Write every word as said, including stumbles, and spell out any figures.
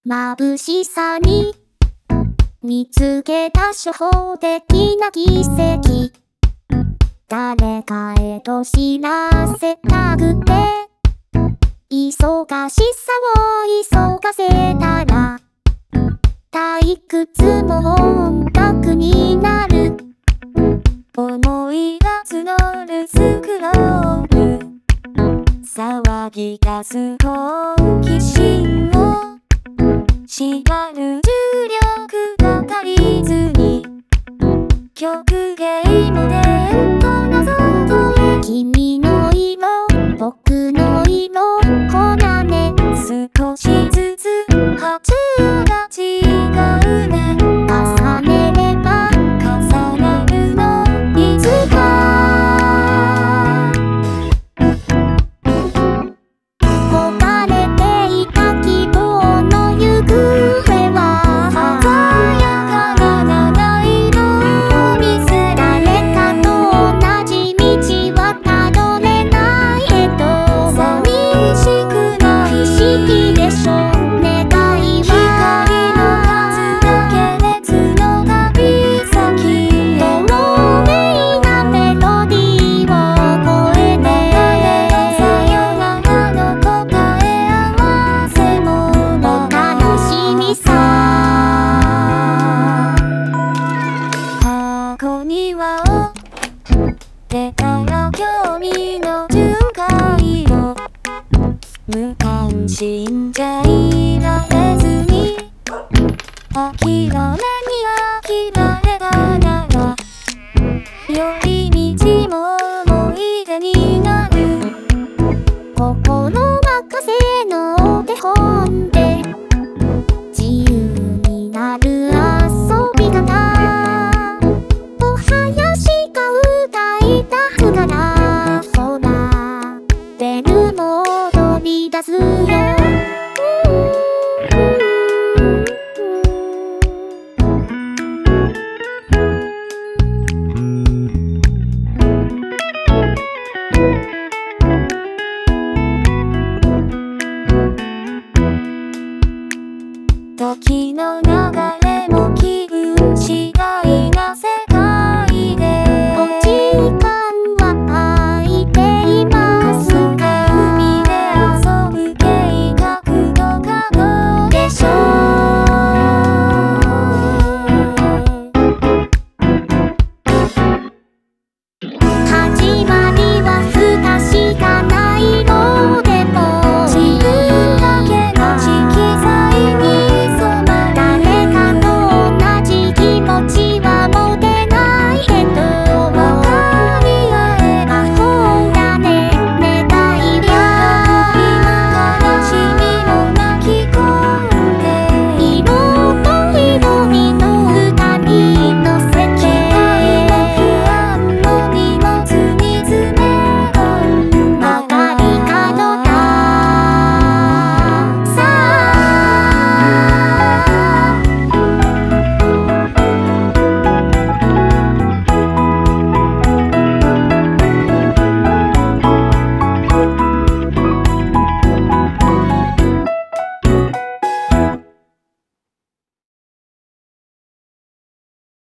眩しさに見つけた初歩的な奇跡。誰かへと知らせたくて、忙しさを急がせたら退屈も音楽になる。思いが募るスクロール、騒ぎ出す好奇心を縛る重力が足りずに、曲芸もデンと謎解き。君の色、僕の色、こなね少しずつ波長が違うね。重ねれば重なるのいつか。焦がれていた希望の行方は鮮やかな七色を見せられたと同じ道はたどれないけど、寂しくない不思議でしょ。願いは光の数だけ列の旅先へ、透明なメロディーを超えてさよならの答え合わせもお楽しみさ。箱庭を出たら興味の巡回を無関心じゃいられずに、諦めに飽きられたなら寄り道も思い出になる。心任せのお手本で自由になる遊び方。お囃子が歌い出すから、ほらベルも踊り出すよ。時の流れも気分次第。